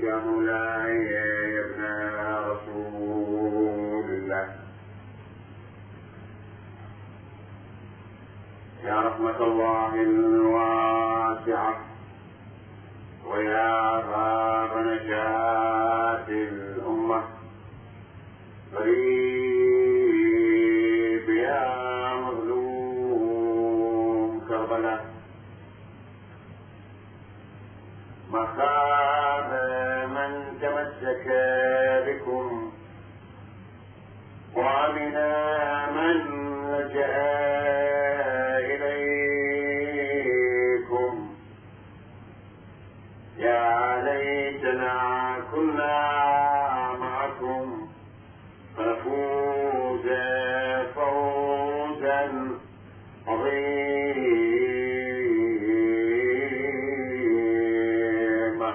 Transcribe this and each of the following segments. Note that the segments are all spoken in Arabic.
يا مولاي يا ابن رسول الله، يا رحمة الله الواسعة ويا باب نجاة الأمة، قريب يا مظلوم كربلاء، ما خاب من تمسك بكم وامنا من لجأ إليكم. يا ليتنا كنا معكم فنفوز فوزا عظيما.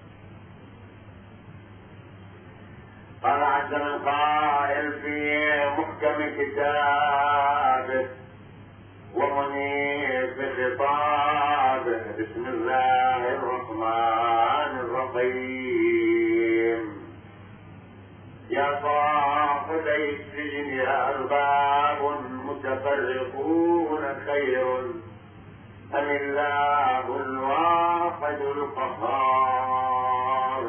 قال عز من قائل في محكم كتابه ومنير بخطابه: بسم الله الرحمن الرحيم. يا صاحبي السجن أرباب متفرقون خير أم الله الواحد القهار؟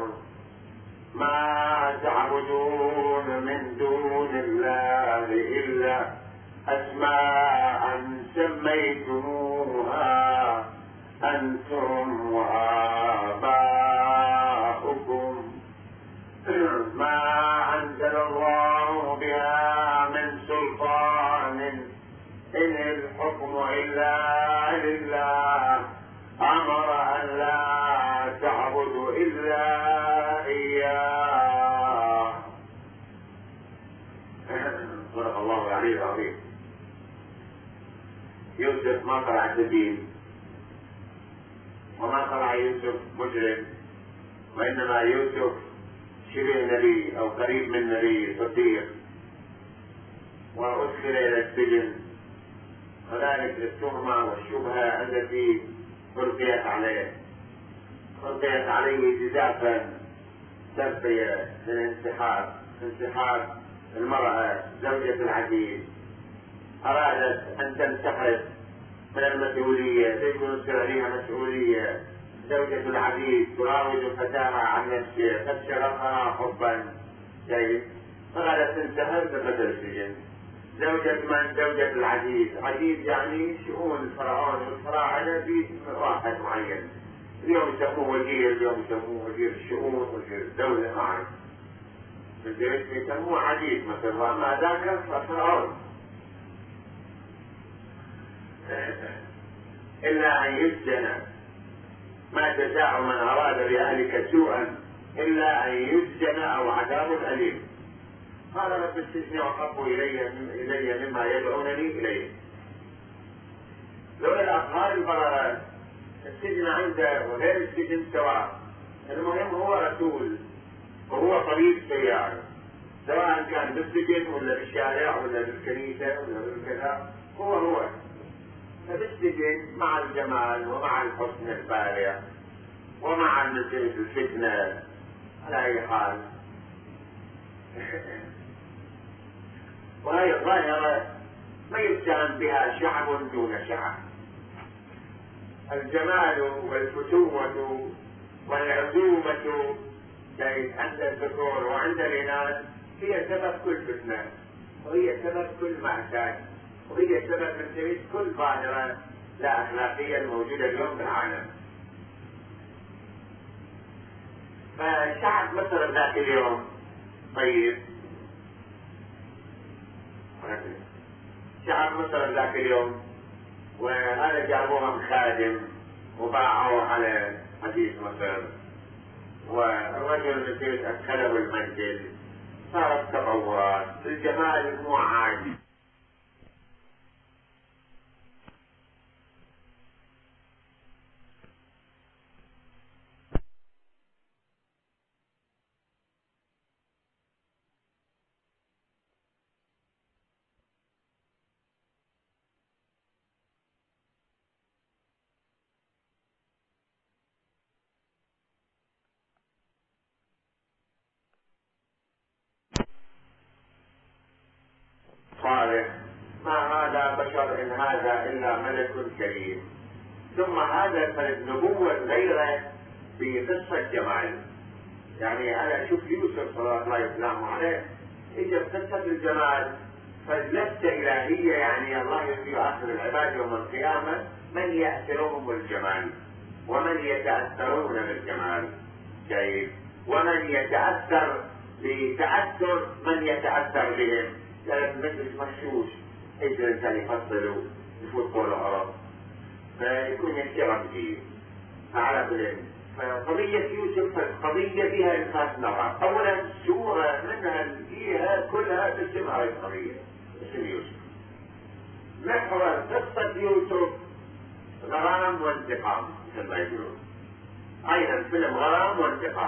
ما تعبدون من دون الله إلا أسماء سميتموها أنتم وآباؤكم ما أنزل الله بها من سلطان إن الحكم إلا لله أمر أن لا تعبدوا إلا إياه. صدق الله العلي العظيم. يوسف ما خلع سبيل وما خلع يوسف مجرم، وإنما يوسف شبه نبي أو قريب من نبي صديق، وأدخل إلى السجن، وذلك للتهمة والشبهة التي ألقيت عليه جزافا سبية انسحاب المرأة زوجة العزيز، أرادت أن تنسحب من المسؤولية، تكون عليها مسؤولية. زوجة العزيز تراود فتاها عن نفسه، قد شغفها حبا جيد، فقالت تنسحب دخلت السجن. زوجة العزيز، عزيز يعني شؤون الفرعون والفراعنة في واحد معين، اليوم يسموه وزير، اليوم يسموه وزير الشؤون، وزير الدولة، ما أعرف يسموه عزيز مثلا، ما ذاك فرعون. إلا أن يسجن، ما جزاء من أراد بأهلك سوءا إلا أن يسجن أو عذاب أليم. قال رب السجن أحب إلي مما يدعونني إليه. لولا الأخبار البررات السجن عنده وغير السجن سواء، المهم هو رسول وهو طبيب سيارة، سواء كان بالسجن ولا بالشارع ولا بالكنيسة ولا بالكذا، هو فبالسجن مع الجمال ومع الحسن البالغ ومع الفتنة على أي حال. وهي ظاهرة ما يتهم بها شعب دون شعب. الجمال والفتوة والعزومة عند الذكور وعند الإناث هي سبب كل فتنة، وهي سبب كل مأساة، وهي سبب من كل ظاهرة لا أخلاقية الموجودة اليوم في العالم. فشعب مصر ذاك اليوم طيب، شعب مصر ذاك اليوم، وهذا جابوهم خادم وباعوه على عزيز مصر، والرجل مثل أدخله المنزل، صارت تطورات، الجمال مو عادي. هذا إلا ملك كريم. ثم هذا فالنبوة غيره بقصة جمال. يعني أنا أشوف يوسف صلى الله وسلامه عليه إجا قصة الجمال، فلسة إلهية، يعني الله يريد آخر العباد يوم القيامة من يأثرهم الجمال ومن يتأثرون بالجمال. كيف؟ ومن يتأثر بتأثر من يتأثر بهم. لأن مثل مشوش إيش الإنسان يفصلوا يفوت طول الأرض فيكون يشتغل فيه على بالعلم. فقضية يوسف قضية فيها إنقاذ نظر. أولا سورة منها فيها كلها تسمى هذه القضية، اسم يوسف. محور قصة يوسف غرام وانتقام مثل ما يقولون، أيضا فيلم غرام وانتقام.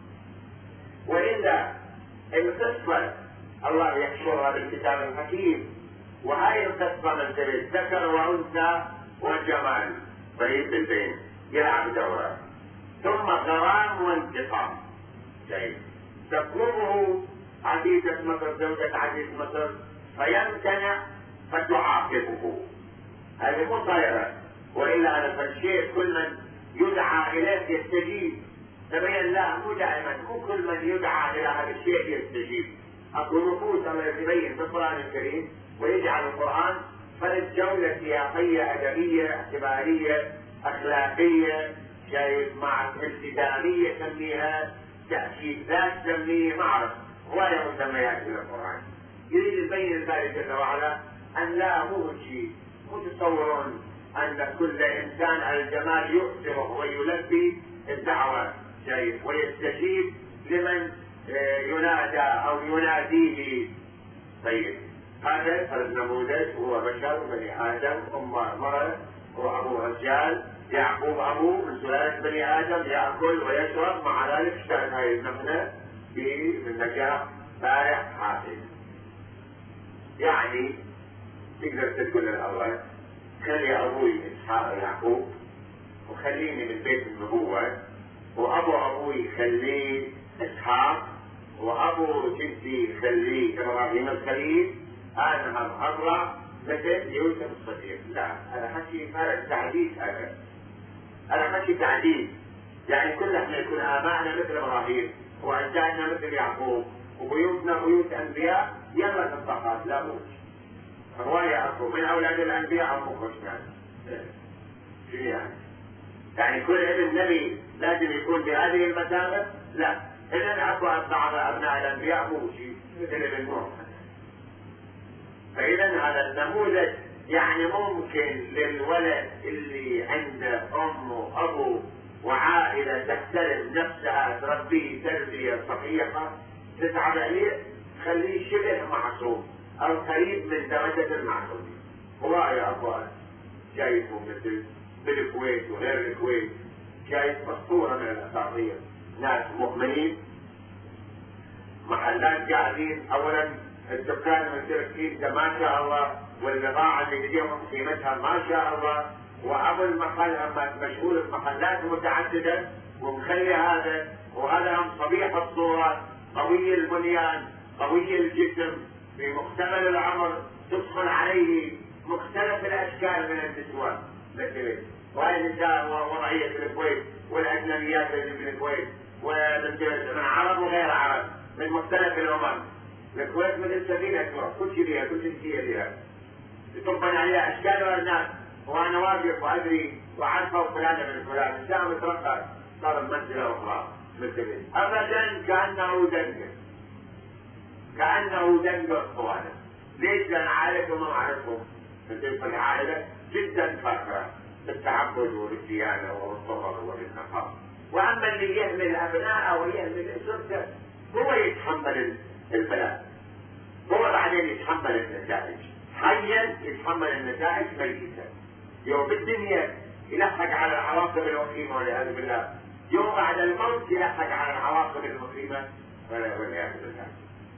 وإلا القصة الله يحشرها بالكتاب الحكيم، وهذه القصة من ذكر وأنثى وجمال بريد البين يلعب دورة. ثم غرام وانتقام. جيد. تطلبه عزيزة مصر، زوجة عزيز مصر، فيمتنع فتعاقبه. هذه مو طائرة، وإلا هذا الشيء كل من يدعى إليه يستجيب. تبين لا، مو دائما، مو كل من يدعى إلى هذا الشيء يستجيب. أقول نفوس الله يبين في القرآن الكريم ويجعل القرآن فرد جولة سياقية أدبية اعتبارية أخلاقية، شايف، مع التزامية سميها، تأكيد ذات سميه، معرفة ولا مسميات في القرآن. يريد يبين ذلك جل وعلا أن لا مو شيء، مو تتصورون أن كل إنسان على الجمال يؤثره ويلبي الدعوة، شايف، ويستجيب لمن ينادى أو يناديه. طيب، هذا النموذج هو بشر بني آدم، أمه مرأة وأبوه رجال، يعقوب أبوه من سلالة بني آدم، يأكل ويشرب، مع ذلك اشتهت هذه النملة بالنجاح بارع حاصل. يعني تقدر تقول للأول خلي أبوي إسحاق يعقوب وخليني من بيت النبوة، وأبوي خليه إسحاق، وأبو جدي خليه إبراهيم الخليل، أنا أطلع مثل يوسف الصديق. لا، هذا حكي فرق تعديد، هذا حكي تعديد. يعني كل احنا يكون آبائنا مثل إبراهيم وأجدادنا مثل يعقوب وبيوتنا بيوت أنبياء، يلا تطبقات لا موت. رواية أخو من أولاد الأنبياء أبو خشنان. شو يعني كل ابن نبي لازم يكون بهذه المثابة؟ لا، إذا أكو بعض أبناء الأنبياء مو شيء مثل ابن نوح. فإذا هذا النموذج يعني ممكن للولد اللي عنده أم وأبو وعائلة تحترم نفسها تربيه تربية صحيحة تتعب عليه، خليه شبه معصوم أو قريب من درجة المعصومية. هواية أخوان شايفه مثل بالكويت وغير الكويت، شايف أسطورة من الأساطير، ناس مؤمنين، محلات قاعدين، أولا الدكان المتركين ده ما شاء الله، والبضاعة اللي تجيهم قيمتها ما شاء الله، وأبو المحل مشغول بمحلات متعددة ومخلي هذا، وهذا هم صبيح الصورة، قوي البنيان، قوي الجسم، في مختبر العمر، تدخل عليه مختلف الأشكال من النسوان مثل وهي النساء وضعية في الكويت والأجنبيات اللي في الكويت ومن عرب وغير عرب من مختلف الأمم. الكويت مثل سفينة، كل شيء فيها، كل شيء فيها يطبن عليها أشكال وأرناس، وأنا واقف وأدري وعارفة فلانة من فلان، إنسان مترقب صار بمنزلة أخرى مثل أبدا كأنه دنجر، كأنه دنجر إخوانا. ليش؟ لأن عائلته ما أعرفهم مثل في العائلة جدا فاكرة بالتعبد والديانة والصبر والنقاء. وأما اللي يهمل أبناءه ويهمل أسرته هو يتحمل البلاء، هو بعدين يتحمل النتائج، حيا يتحمل النتائج ميتا. يوم بالدنيا يلحق على العواقب الوخيمة والعياذ بالله، يوم بعد الموت يلحق على العواقب الوخيمة والعياذ بالله.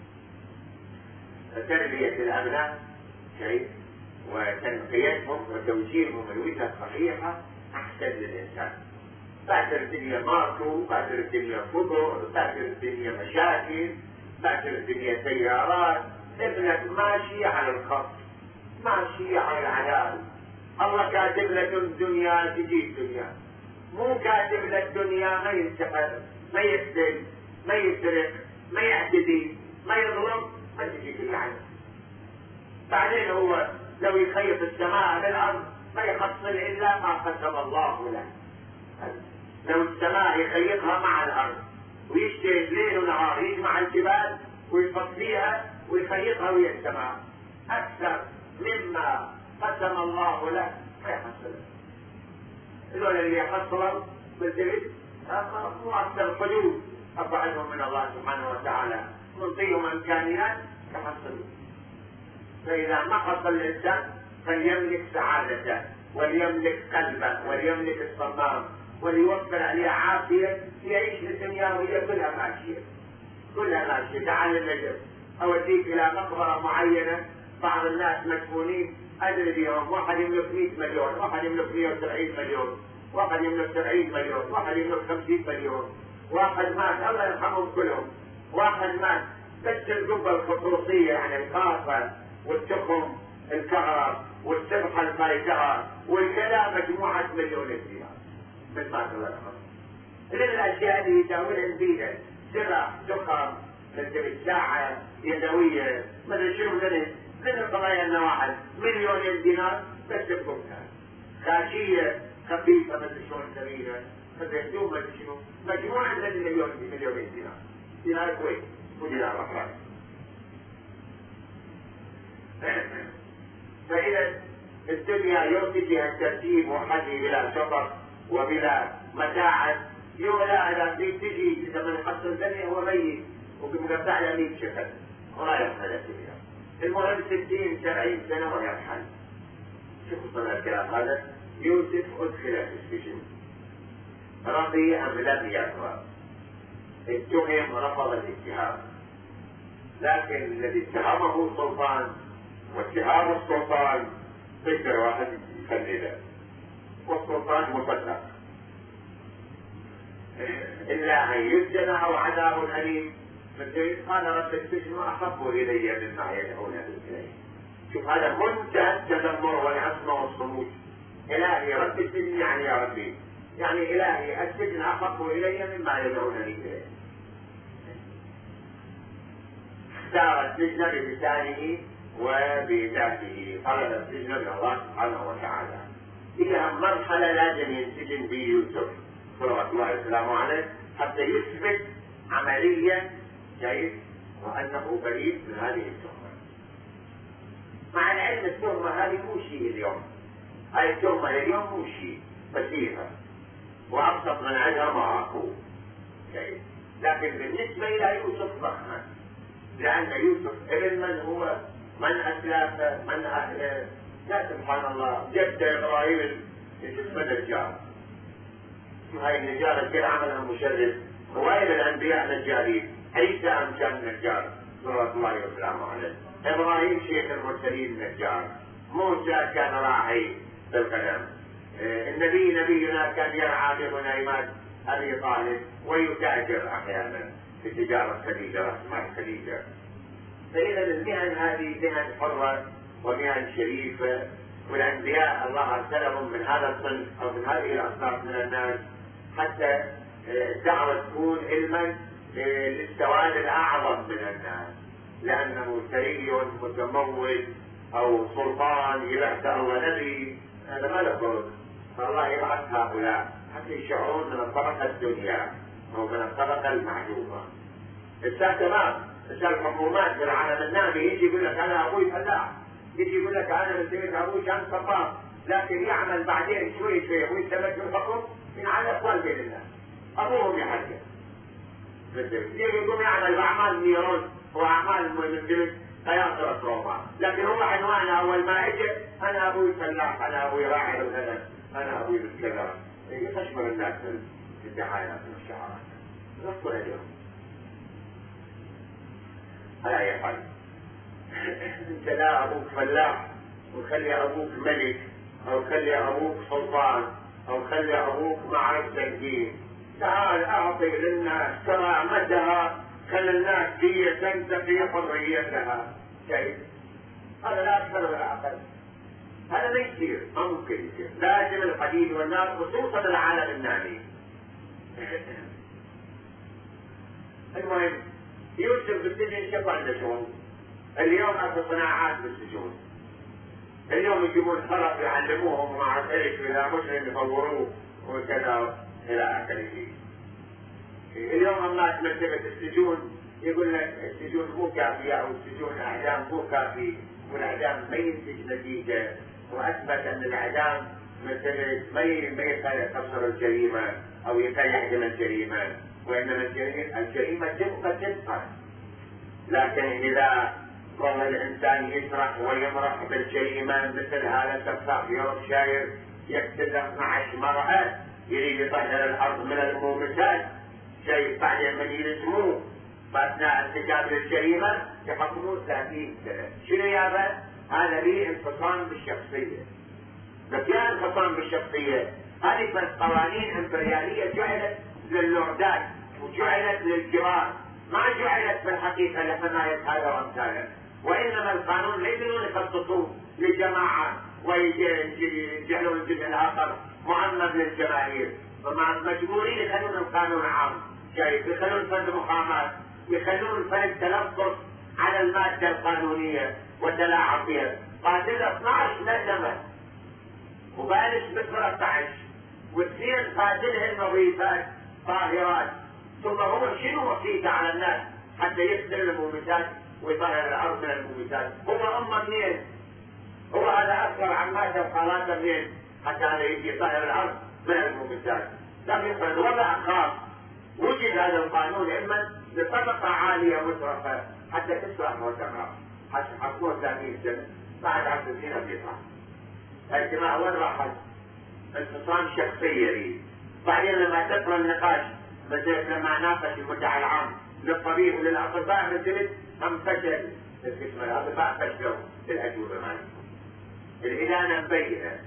تربية الأبناء شيء، وتنقيتهم وتوجيههم الوجهة الصحيحة أحسن للإنسان. باكر الدنيا ماركو، باكر الدنيا فضل، باكر الدنيا مشاكل، باكر الدنيا سيارات، ابنك ماشي على الخط ماشي على العلال. الله كاتب لك الدنيا تجي الدنيا، مو كاتب لك دنيا ما ينتحر، ما يقتل، ما يسرق، ما يعتدي، ما يظلم، ما تجيك اللعنة. بعدين هو لو يخيط السماء بالأرض ما يحصل إلا ما قسم الله له. لو السماء يخيطها مع الأرض ويجتهد ليل ونهار يجمع الجبال ويفصيها ويخيطها ويا السماء أكثر مما قسم الله له ما يحصل. الولد اللي يحصل بالدرس مو أكثر حدود أبعدهم من الله سبحانه وتعالى، نعطيهم إمكانيات يحصلوا. فإذا ما حصل الإنسان فليملك سعادته وليملك قلبه وليملك الصمام وليوفر عليه عافية يعيش في الدنيا وهي كلها ماشية، كلها ماشية. تعال النجم أوديك إلى مقبرة معينة، بعض الناس مدفونين أدري بهم، واحد يملك 100 مليون، واحد يملك 170 مليون، واحد يملك 70 مليون، واحد يملك 50 مليون، واحد مات الله يرحمهم كلهم، واحد مات بس القبة الخصوصية يعني الخاصة والتخم الكهرب والسبحة الفايتة والكلام مجموعة مليون دينار من مات الله يرحمه. من الأشياء اللي يداولها بيها سرع دخم مثل ساعة يدوية مثل شنو من القضايا أن واحد مليون دينار بس بقبها خاشية خفيفة مثل شلون سمينة مثل هدوم مثل شنو مجموعة من مليون دينار، دينار كويس ودينار رفاق. فإذا الدنيا يؤتي فيها الترتيب وحدي بلا شطر وبلا متاعب، يولى إذا تجي إذا من حصل الدنيا هو ميت ومقطع له 100 شكل ولا يحصل الدنيا. المهم 60 70 سنة ويرحل. شوفوا صنع الكلام هذا. يوسف أدخل في السجن، رضي أم لم يرضى؟ اتهم رفض الاتهام، لكن الذي اتهمه سلطان، واتهام السلطان تقدر واحد يخلده، والسلطان مصدق إلا أن يسجن أو عذاب أليم. مثل قال رب السجن أحب إلي مما يدعونني إليه. شوف هذا منتهى التذمر والعصمة والصمود. إلهي رب السجن يعني يا ربي، يعني إلهي السجن أحب إلي مما يدعونني إليه. اختار السجن بلسانه وبذاته، طلب السجن من الله سبحانه وتعالى. إلى مرحلة لازم ينسجن به يوسف صلوات الله وسلامه عليه حتى يثبت عمليا كيف وأنه بريء من هذه التهمة. مع العلم التهمة هذه مو شيء اليوم، هذه التهمة اليوم مو شيء بسيطة وأبسط من عندها ما أكو كيف، لكن بالنسبة إلى يوسف ضخمة، لأن يوسف ابن من هو، من أسلافه، من أهله. لا سبحان الله، جد إبراهيم اسمه نجار. هاي النجارة كيف عملها مشرف؟ هواية الأنبياء نجارين، عيسى كان نجار صلوات الله وسلامه عليه، إبراهيم شيخ المرسلين نجار، موسى كان راعي بالغنم، النبي نبينا كان يرعى بغنيمات أبي طالب ويتاجر أحيانا في تجارة خديجة رأس خديجة. فإذا المهن هذه مهن حرة ومهن شريفة، والأنبياء الله أرسلهم من هذا الصنف أو من هذه الأصناف من الناس حتى الدعوة تكون علما للسواد الأعظم من الناس، لأنه ثري متمول أو سلطان يبعث الله نبي، هذا ما له فرق. فالله يبعث هؤلاء حتى يشعرون من الطبقة الدنيا أو من الطبقة المعلومة. تمام، الحكومات في العالم النامي يجي يقول لك أنا أبوي فلاح، يجي يقول لك أنا مسيت أبوي كان صباغ، لكن يعمل بعدين شوي شوي ويثبت في الحكم من على أقوال بين الناس. أبوهم يحجر يقوم يعمل بأعمال نيرون وأعمال من قياصرة روما، لكن هو عنوانه أول ما اجى أنا أبوي فلاح، أنا أبوي راعي الغنم، أنا أبوي بالكذا. يخشمر الناس في الدعايات والشعارات نصر اليوم. على أي حال أنت لا أبوك فلاح وخلي أبوك ملك أو خلي أبوك سلطان أو خلي أبوك معرفة الدين. تعال أعطي للناس كرامتها، خلي الناس هي تنتقي حريتها. كيف؟ هذا لا أكثر ولا أقل. هذا ما يصير، ما ممكن يصير. لازم الحديد والنار خصوصا العالم النامي. المهم يوسف بالسجن شكو عنده شغل. اليوم اكو صناعات بالسجون. اليوم يجيبون خلق يعلموهم ومع ذلك اذا مسلم يصوروه وكذا الى اخره. اليوم الناس مرتبة السجون يقول لك السجون مو كافية او السجون الاعدام مو كافي، والاعدام ما ينتج نتيجة، واثبت ان الاعدام مثل ما يكسر الجريمة او يهدم الجريمة، وانما الجريمة تبقى. لكن اذا ظل الانسان يسرح ويمرح بالجريمة مثل هذا السفاح في يوركشاير يقتل 12 مرأة يريد يطهر الارض من المومسات، شيء بعدين من يلزموه فاثناء ارتكاب الجريمة يحكموه 30 سنة. شنو يابا؟ هذا ليه انفصام بالشخصية. بس يا انفصام بالشخصية هذه بس قوانين امبريالية جعلت للوردات وجعلت للجيران، ما جعلت بالحقيقة لحماية هذا وامثاله. وانما القانون لا يقدرون يخصصوه لجماعة ويجعلون الجزء الاخر معمم للجماهير، فما مجبورين يخلون القانون عام، شايف؟ يخلون فند مقامات، يخلون فند تلفظ على المادة القانونية وتلاعب بها. قاتل 12 نسمة وبالش ب 13 واثنين قاتلهن نظيفات طاهرات، ثم هو شنو وصيته على الناس حتى يقتل المومسات ويطهر الارض من المومسات؟ هو منين؟ هو هذا اكثر عماته وخالاته منين حتى هذا يجي يطهر الارض من المومسات؟ لم يفرض وضع خاص. وجد هذا القانون اما لطبقه عاليه مترفه حتى تسرح وتمرح، حتى حكموه 30 سنه بعد 10 سنين بيطلع. الجماعه وين راحت؟ انفصام شخصيه لي. بعدين لما تقرا النقاش مثل لما ناقش المدعي العام للطبيب وللاطباء مثل هم فشل القسم، الاطباء فشلوا في الاجوبه مالتهم. الادانه مبينه.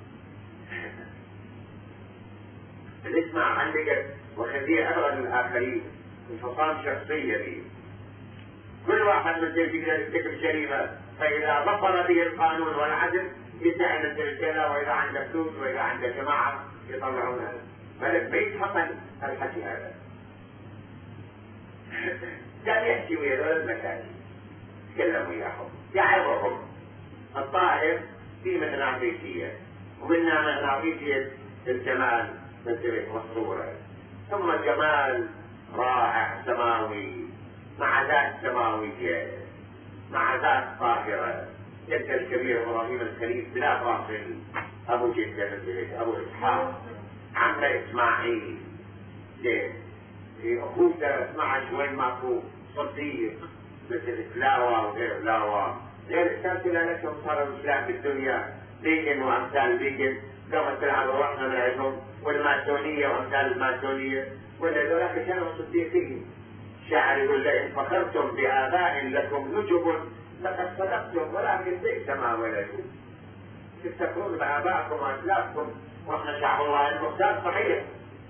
الاسمع عندك وخليه عبره للاخرين. انفصام شخصيه لي. كل واحد مثل يقدر يرتكب جريمه، فاذا ظفر به القانون والعدل يساعد الرجاله، واذا عنده فلوس واذا عنده جماعه يطلعونها. فلك ما يتحمل الحكي هذا. كان يحكي ويا ذول المكاتب يتكلم وياهم يعظهم. الطائر في مغناطيسيه، ومنها مغناطيسيه الجمال مثل والصوره، ثم جمال رائع سماوي مع ذات سماويه مع ذات طاهره. جد الكبير ابراهيم الخليل بلا باطل، ابو جده ابو اسحاق، عم اسماعيل، ليه؟ في اخوته 12 وين ماكو صديق مثل فلاوه وغير فلاوه، غير السلسله لكم صار الاسلام بالدنيا بيجن وامثال بيجن، كما تلعب روحنا من عندهم، والماسونيه وامثال الماسونيه، ولا ذولاك كانوا صديقين. الشاعر يقول لئن فخرتم بآباء لكم نجب لقد صدقتم ولكن بئس ما ولدوا. تفتخرون بآبائكم وأسلافكم واحنا شعب الله المختار. صحيح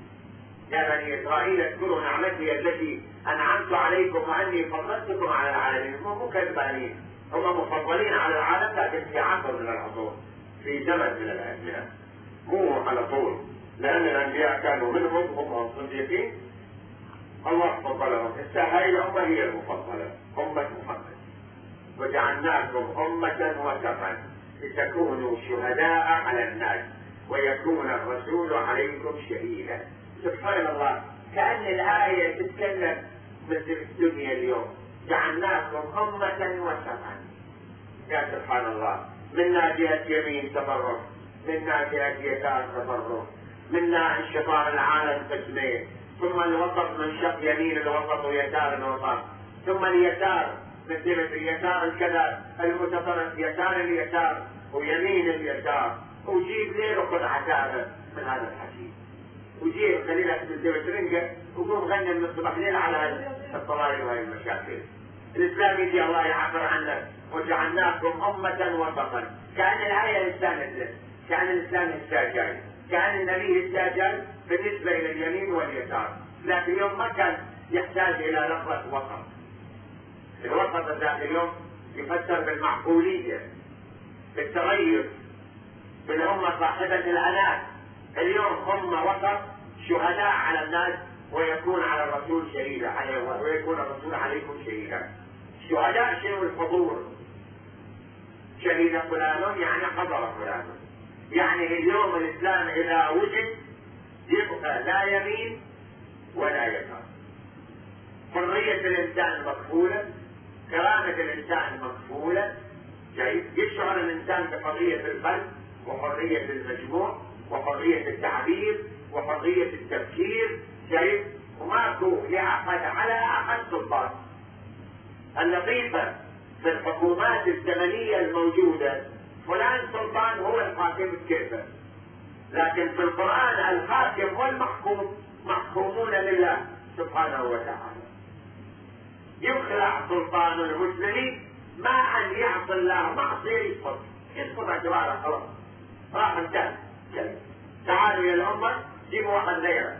يا بني إسرائيل اذكروا نعمتي التي أنعمت عليكم وأني فضلتكم على العالمين. هم كذبانين، هم مفضلين على العالم لكن في عصر من العصور، في زمن من الأزمنة، مو على طول، لأن الأنبياء كانوا منهم هم صديقين الله فضلهم. هاي الأمة هي المفضلة، أمة محمد. وجعلناكم أمة وسطا لتكونوا شهداء على الناس ويكون الرسول عليكم شهيدا. سبحان الله، كأن الآية تتكلم مثل الدنيا اليوم. جعلناكم أمة وسطا، يا سبحان الله، منا جهة يمين تفرق، منا جهة يسار تفرق، منا انشطار العالم قسمين، ثم الوسط من شق يمين الوسط ويسار الوسط، ثم اليسار مثل اليسار الكذا المتطرف يسار اليسار ويمين اليسار، وجيب ليله خذ عتابه من هذا الحكي، وجيب خليلك بالزبط رنجة وقوم غني من الصبح ليل على الطوارئ وهي المشاكل. الاسلام يجي الله يعبر عنه وجعلناكم أمة وسطا. كأن الآية استانست، كأن الإسلام استاجل، كأن النبي استاجل بالنسبة إلى اليمين واليسار، لكن اليوم ما كان يحتاج إلى لفظة وسط. الوسط ذاك اليوم يفسر بالمعقولية، بالتغير، بالأمة صاحبة العناء. اليوم أمة وسط شهداء على الناس، ويكون على الرسول شهيدا ويكون الرسول عليكم شهيدا. شهداء شنو؟ الحضور. شهيد فلان يعني حضر فلان. يعني اليوم الإسلام إذا وجد يبقى لا يمين ولا يسار. حرية الإنسان مكفولة، كرامة الإنسان مكفولة. يشعر الإنسان بحرية الفرد وحرية المجموع وحرية التعبير وحرية التفكير. وماكو لأحد على أحد سلطان. اللطيفة في الحكومات الزمنية الموجودة فلان سلطان هو الحاكم كيفه، لكن في القرآن الحاكم والمحكوم محكومون لله سبحانه وتعالى. يخلع سلطان المسلمين ما أن يعصي الله معصية يسقط اعتباره خلاص راح انتهى. تعالوا يا الأمة جيبوا واحد غيره.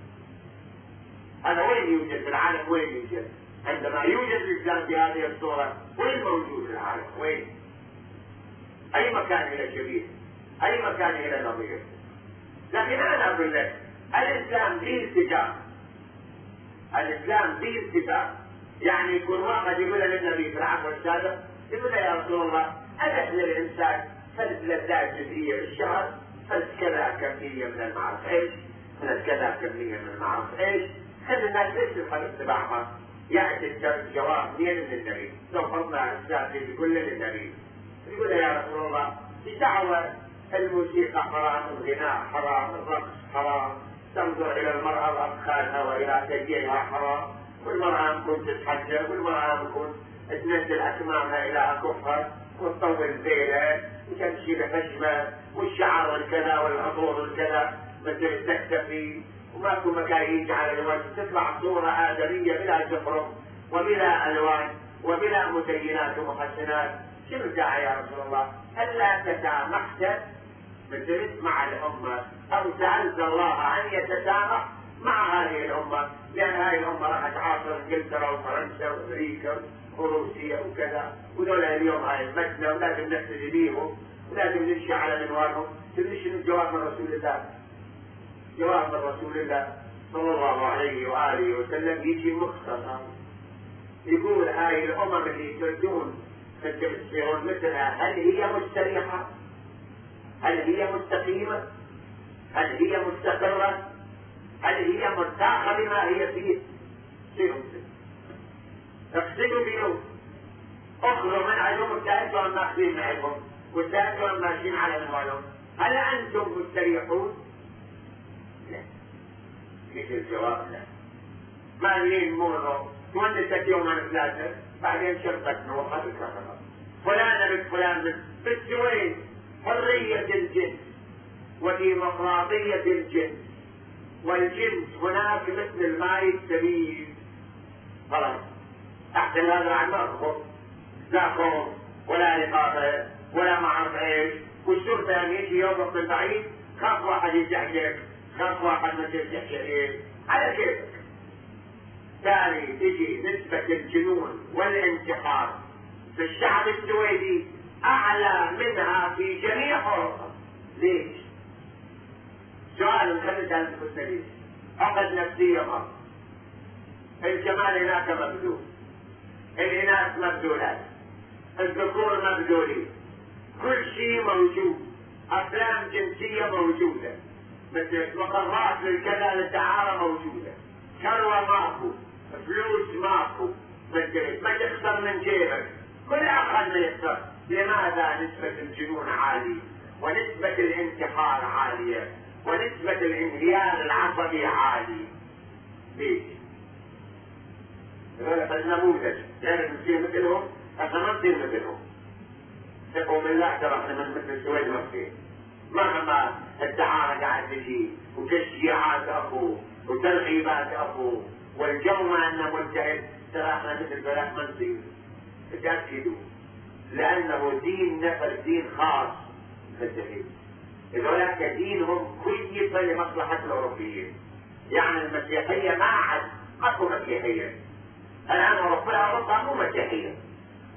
هذا وين يوجد في العالم؟ وين يوجد؟ عندما يوجد الإسلام بهذه الصورة وين موجود في العالم؟ وين؟ أي مكان إلى شبيه، أي مكان إلى نظير. لكن أنا أقول لك الإسلام فيه التزام. الإسلام فيه التزام. يعني يكون واحد يقول للنبي في العصر السابق، يقول يا رسول الله أدخل للإنسان فلس لذات جزئية بالشهر، فلس كذا كمية من المعرف إيش، فلس كذا كمية من المعرف إيش. خلي الناس ليش تفهم اتباعها. يأتي الجواب من النبي. لو فرضنا الإسلام يقول للنبي، يقول يا رسول الله بدعوة الموسيقى حرام، الغناء حرام، الرقص حرام، تنظر إلى المرأة وأدخالها وإلى تجيئها حرام، والمرأة ممكن تتحجب، والمرأة ممكن تنزل أكمامها إلى أكفها وتطول ذيلها وتمشي بحجمة، والشعر والكذا والعطور والكذا مثل تكتفي، وماكو مكاييج على الوجه، تطلع صورة آدمية بلا زخرف وبلا ألوان وبلا مزينات ومحسنات. شنو الداعي يا رسول الله؟ ألا تسامحت مثل مع الأمة أو سألت الله أن يتسامح مع هذه الأمة، لأن هذه الأمة راح تعاصر إنجلترا وفرنسا وأمريكا وروسيا وكذا، ودولة اليوم هاي أمتنا ولازم نقتدي بيهم ولازم نمشي على منوالهم. تدري شنو الجواب من رسول الله؟ جواب من رسول الله صلى الله عليه وآله وسلم يجي مختصر، يقول هاي الأمم اللي يسردون يصيرون مثلها هل هي مستريحة؟ هل هي مستقيمة؟ هل هي مستقرة؟ هل هي مرتاحة بما هي فيه؟ اقصدوا بيهم، اخذوا من علمهم وتأتوا أن ماخذين من علمهم وتأتوا أن ماشيين على منوالهم. هل أنتم مستريحون؟ لا. مثل الجواب لا. ما لين مروا تونست يوما ثلاثة بعدين شربت نوحة بكرة فلان بك فلان بك. بالسويد حرية الجنس وديمقراطية الجنس، والجنس هناك مثل الماء السبيل. خلاص أحسن هذا عن مرخص لا خوف ولا رقابة ولا معرف ايش، والشرطة ان يجي يوم وقت بعيد خاف واحد يزعجك، خاف واحد ما تفتح عليه على كيفك. ثاني تجي نسبة الجنون والانتحار في الشعب السويدي أعلى منها في جميع أوروبا. ليش؟ سؤال خلينا نسأل ليش؟ عقد نفسية مرض. الجمال هناك مبذول، الإناث مبذولات، الذكور مبذولين، كل شيء موجود، أفلام جنسية موجودة، مثل مقرات للكذا للدعارة موجودة، ثروة ماكو، فلوس ماكو، مثل ما تخسر من جيبك، كل أقل ما يخسر. لماذا نسبة الجنون عالية ونسبة الانتحار عالية ونسبة الانهيار العصبي عالي؟ ليش؟ النموذج يعني نصير مثلهم، احنا ما نصير مثلهم. ثقوا بالله ترى احنا من مثل السويد ما فيه. مهما الدعارة قاعد تجي وتشجيعات اخو وترغيبات اخو والجو ما انه ملتهب، ترى احنا مثل بلاد ما نصير. تأكدوا لأنه دين نفر، دين خاص بالتهيب. هذولاك دينهم كيف لمصلحة الأوروبيين. يعني المسيحية ما عاد ماكو مسيحية الآن. أوروبا مو مسيحية،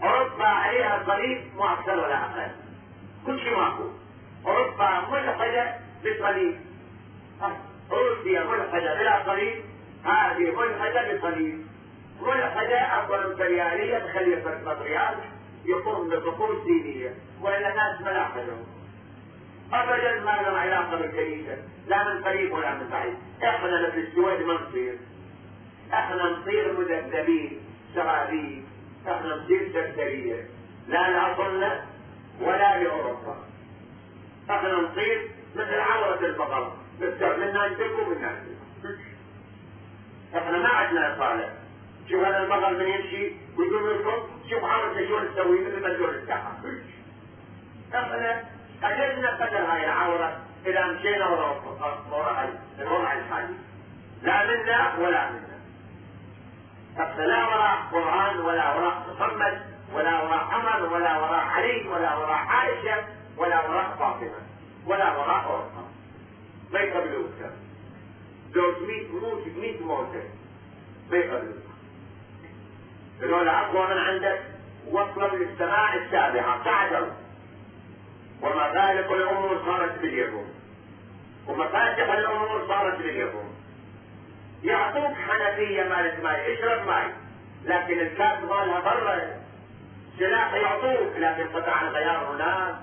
اوروبا عليها صليب مو اكثر ولا اقل، كل شيء ماكو. اوروبا ملحده بصليب، روسيا ملحده بلا صليب، هذه ملحده بصليب. ملحده اكبر امبرياليه تخلي البطريرك يقوم بطقوس دينيه، والا ناس ملاحده ابدا ما لهم علاقه بالكنيسه، لا من قريب ولا من بعيد. احنا في السويد ما نصير، احنا نصير مذبذبين سرابيل، احنا نصير سردريه، لا لاصلنا ولا لاوروبا. احنا نصير مثل عورة البقر، نستر منا انتكم منا انتكم. احنا ما عندنا اصالة. شوف هذا البقر من يمشي ويقول لكم شوف عورتنا شو نسوي مثل ما تقول الساحة. احنا اجلنا قدر هاي العورة اذا مشينا وراء الوضع الحالي، لا منا ولا منا. لا وراء قرآن ولا وراء محمد ولا وراء عمر ولا وراء علي ولا وراء عائشة ولا وراء فاطمة ولا وراء أوروبا. ما يقبلوك لو 100 موتة ما يقبلوك. لو أقوى من عندك وصلوا للسماء السابعة تعجل، ومغالق الأمور صارت باليهود ومفاتح الأمور صارت باليهود. يعطوك حنفية مالت ماي، اشرب ماي، لكن الكاس مالها برا. سلاح يعطوك لكن قطع الغيار هناك.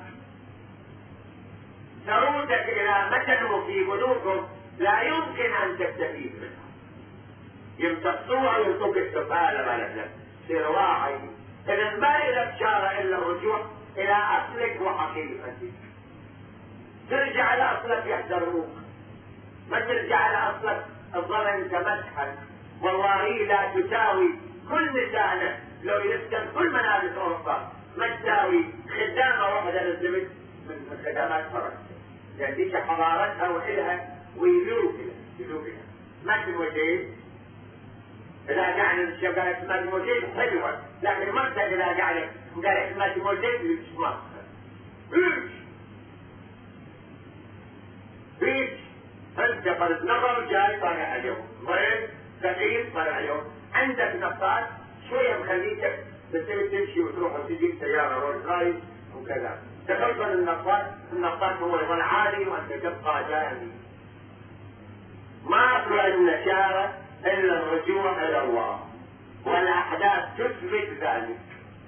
ثروتك الى ما تنمو في بنوكم لا يمكن ان تستفيد منها. يمتصوها ويعطوك السفالة مالتك، سير واعي. اذا ما لك شارع الا الرجوع الى اصلك وحقيقتك. ترجع لاصلك يحذروك، ما ترجع لاصلك الظل انت مسحك. والله لا تساوي كل نسانه لو يسكن كل ملابس اوروبا، ما تساوي خدامه واحده للزمن من خدامات فرنسا. يعني ديك حضارتها وإلها ويلوكها ما تنوجين. اذا قاعد الشباب ما تنوجين حلوه، لكن ما اذا قاعد ما تنوجين يسمع بيش انت فرد نظر جاي طالع اليوم، مريض ثقيل طالع اليوم، عندك نقاط شويه مخليتك بتصير تمشي وتروح وتجيب سياره رولز رايس وكذا. تخلص النقاط هو يظل عالي وانت تبقى جاني. ما في النشاره الا الرجوع الى الله، والاحداث تثبت ذلك.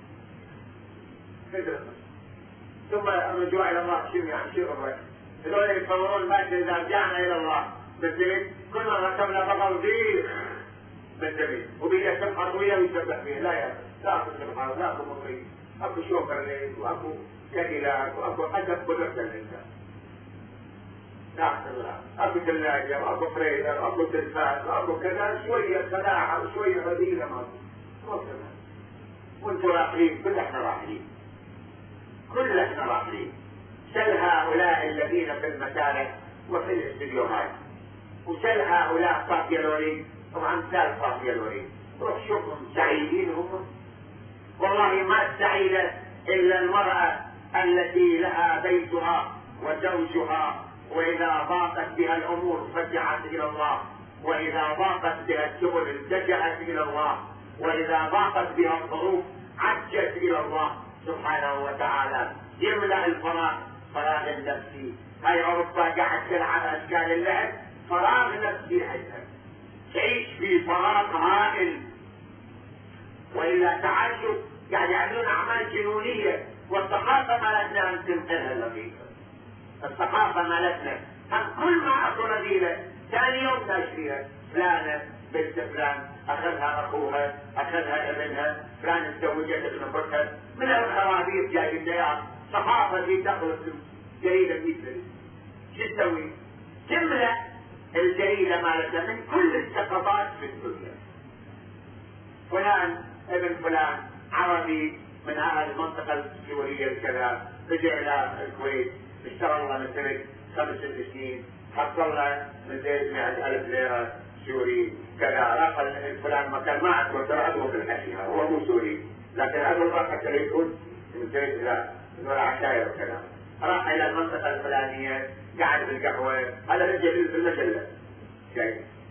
ثم الرجوع الى الله شنو يعني؟ شو الرجوع؟ هذول يتصورون بعد اذا رجعنا الى الله بالزمن كل ما ركبنا بقى وزير بالزمن وبيجي سبحه طويله ويسبح فيها. لا يا لا اكو سبحه لا اكو مطري، اكو شوكر ليل واكو كاديلاك واكو حسب قدرة الانسان. لا الله اكو ثلاجه واكو فريزر واكو تلفاز واكو كذا، شويه خلاعه وشويه رذيله مو كذا. وانتم راحلين، كل احنا راحلين، كل احنا راحلين. سل هؤلاء الذين في المسارح وفي الاستديوهات، وسل هؤلاء صافية الوريد وامثال صافية الوريد، روح شوفهم سعيدين هم. والله ما السعيدة الا المرأة التي لها بيتها وزوجها، واذا ضاقت بها الامور فزعت الى الله، واذا ضاقت بها السبل التجأت الى الله، واذا ضاقت بها الظروف عجت الى الله سبحانه وتعالى. يملأ الفراغ النفسي. هاي اوروبا قاعد تلعب اشكال اللعب، فراغ نفسي عندها، تعيش في فراغ هائل. واذا تعالوا يعني يعملون اعمال جنونيه. والثقافه مالتنا ان تنقلها اللطيفه. الثقافه مالتنا كل ما اكو رذيله ثاني يوم تشريها. فلانه بنت فلان اخذها اخوها، اخذها ابنها، فلان تزوجت ابن اختها، من الخرابيط جاي الديار. صحافه في تخلص جريده مثل شو تسوي؟ تملأ الجريده مالتها من كل الثقافات في الدنيا. فلان ابن فلان عربي من هذه المنطقه السوريه الكذا، رجع الى الكويت، اشترى الله مثلا 5 سنين، حصل له 200,000 ليره سوري كذا، نقل فلان مكان ما عدوا ترى عدوا في الحشية، هو مو سوري لكن عدوا راح حتى يكون من زيت الى عشاير وكذا. راح الى المنطقه الفلانيه، قاعد بالقهوه، هذا رجل في المجله جاي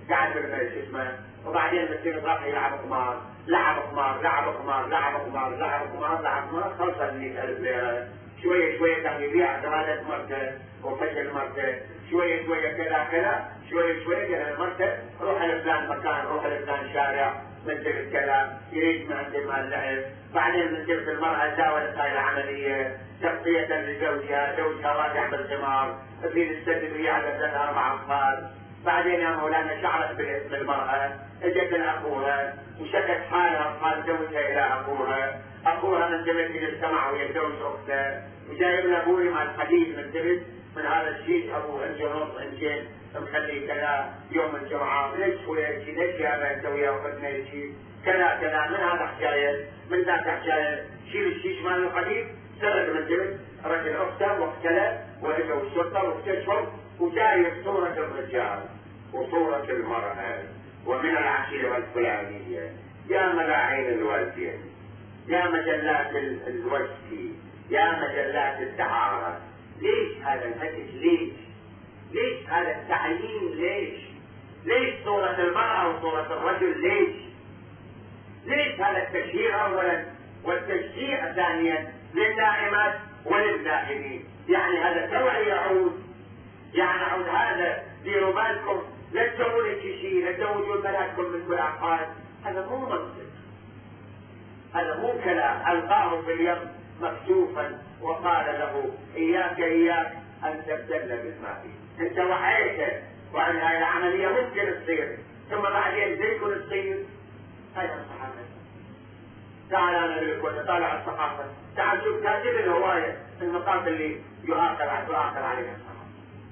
قاعد شو اسمه، وبعدين بتصير راح يلعب قمار، لعب قمار لعب قمار لعب قمار لعب قمار لعب قمار، خلص 100,000 ليرة. شوية شوية كان يبيع درادة مرته وفشل مرته، شوية شوية كذا كذا، شوية شوية كذا مرته، روح لفلان مكان، روح لفلان شارع، منتبه كذا، يريد ما عنده مال لعب. بعدين منتبه المرأة زاولت هاي العملية تغطية لزوجها، زوجها راجع بالقمار، تريد تسدد وياه على 3-4 أطفال. بعدين يا مولانا شعرت بالاسم المرأة، اجت لاخوها وشكت حالها وحال زوجها الى اخوها، اخوها منتبه الى السمع ويتزوج اخته، وجايب له ابوي مع الحديد منتبه من هذا الشيء، ابوه انجي نص انجين مخلي كذا يوم الجمعه، ليش وياك ليش يا ابا تسوي اخذنا شيء كذا كذا، من هذا حكايه من ذاك حكايه، شيل الشيش مال الحديد، سرق منتبه رجل اخته واقتله واجوا الشرطه واكتشفوا، وجايب صوره الرجال وصورة المرأة ومن العشيرة الفلانية، يا ملاعين الوالدين، يا مجلات الوجه، يا مجلات الدعارة. ليش هذا الهتف؟ ليش هذا التعيين؟ ليش صورة المرأة وصورة الرجل؟ ليش هذا التشهير اولا والتشجيع ثانيا للنائمات وللنائمين؟ يعني هذا توعي يعود، يعني عود هذا ديروا بالكم لا تسووا لك شيء، لا تزوجوا بناتكم من كل عقاد، هذا مو منطق، هذا مو كلام. القاه في اليم مكشوفا وقال له اياك ان تبتل بالماء. انت وحيت وان هاي العمليه ممكن تصير، ثم بعدين زيكم تصير. هاي الصحافه، تعال انا اقول لك وانت طالع الصحافه، تعال شوف كاتب الهوايه النقاط اللي يؤثر عليها الصحافه.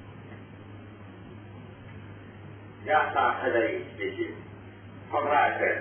يا صاحبي السجن امرأة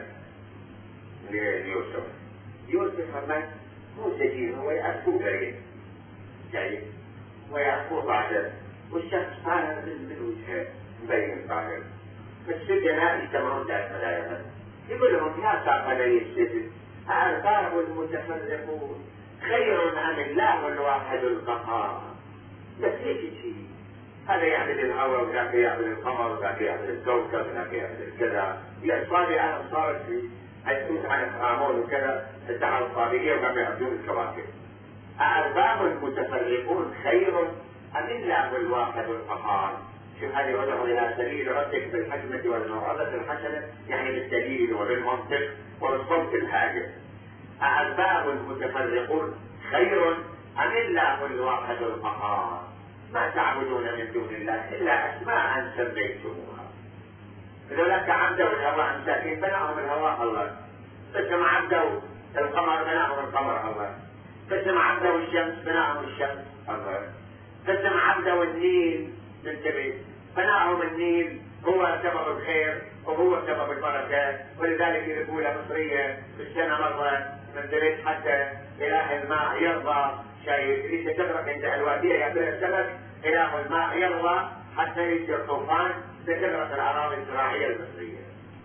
ليوسف، يوسف هذا مو سجين، هو يعرفوه بريء جيد ويعرفوه ظاهر، والشخص طالع من وجهه مبين ظاهر، فالسجناء يجتمعون دائما يقول لهم يا صاحبي السجن أأرباب المتفرقون خير أم الله الواحد القهار. بس ليش شيء؟ هذا يعمل الهواء وذاك يعمل القمر وذاك يعمل الكوكب وذاك يعمل كذا، الإصابع أنا صارت في حيثوت عن الهرمون وكذا الدعوة الصابئية وقام يعبدون الكواكب. أأرباب المتفرقون خير أم الله الواحد القهار. شوف هذه وضعه إلى سبيل ربك بالحكمة والموعظة الحسنة، يعني بالدليل وبالمنطق وبالصوت الهادئ. أأرباب المتفرقون خير أم الله الواحد القهار. ما تعبدون من دون الله إلا أسماء سميتموها. ذولاك عبدوا الهواء مساكين بناهم الهواء الله، قسم عبدوا القمر بناهم القمر الله، قسم عبدوا الشمس بناهم الشمس الله، قسم عبدوا النيل منتبه بناهم النيل، هو سبب الخير وهو سبب البركة. ولذلك يقول مصرية بالسنة مرة منتبه حتى إله الماء يرضى، شايف ليش تغرق عند الوادية يأكل السمك، إله الماء يرضى حتى يجي الطوفان تغرق الأراضي الزراعية المصرية.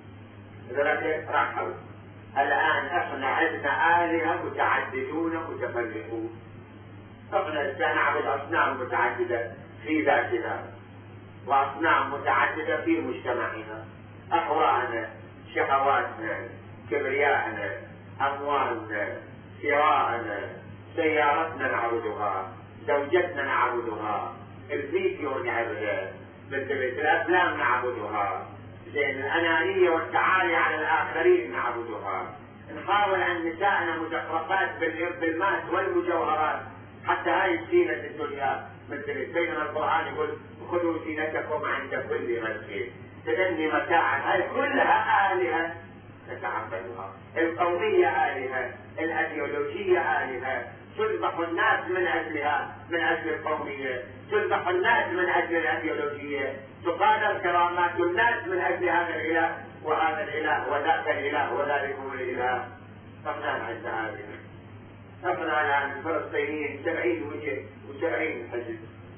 لذلك راحوا. الآن احنا عندنا آلهة متعددون متفرقون، احنا نعبد أصنام متعددة في ذاتنا وأصنام متعددة في مجتمعنا، أهواءنا، شهواتنا، كبرياءنا، أموالنا، ثراءنا، سيارتنا نعبدها، زوجتنا نعبدها، الفيديو نعبدها، الأفلام نعبدها، الأنانية والتعالي على الآخرين نعبدها، نحاول أن نساءنا مزخرفات بالماس والمجوهرات، حتى هاي زينة الدنيا مثل بينما القرآن يقول خذوا زينتكم عند كل مسجد، تدني متاعا، هاي كلها آلهة نتعبدها. القومية آلهة، الأيديولوجية آلهة، تذبح الناس من أجلها، من أجل القومية، تذبح الناس من أجل الأيديولوجية، تقادر كرامات الناس من أجل هذا الإله وهذا الإله وذاك الإله وذلكم الإله. فقنا عند هذه، فقنا الآن الفلسطينيين 70 وجه و70 حزب،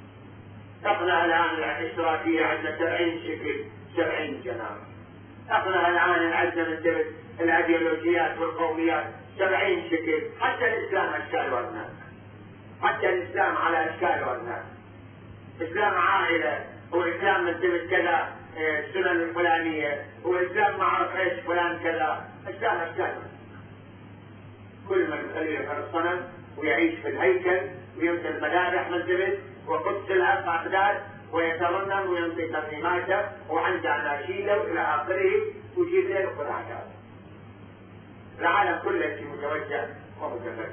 فقنا الآن الاشتراكية عندنا 70 شكل 70 جناح، فقنا الآن عندنا من الأيديولوجيات والقوميات 70 شكل، حتى الإسلام أشكال وأبناء، حتى الإسلام على أشكال وأبناء، إسلام عائلة وإسلام من كذا، السنن الفلانية، وإسلام ما عرف إيش فلان كذا، أشياء كل من يخلي له الصنم ويعيش في الهيكل ويمثل مذابح مسجد وقدس الأقداس ويترنم وينطي ترنيماته وعنده أناشيده وإلى آخره ويجيب ليل وكل عشاء. العالم كله متوجه ومتفرق.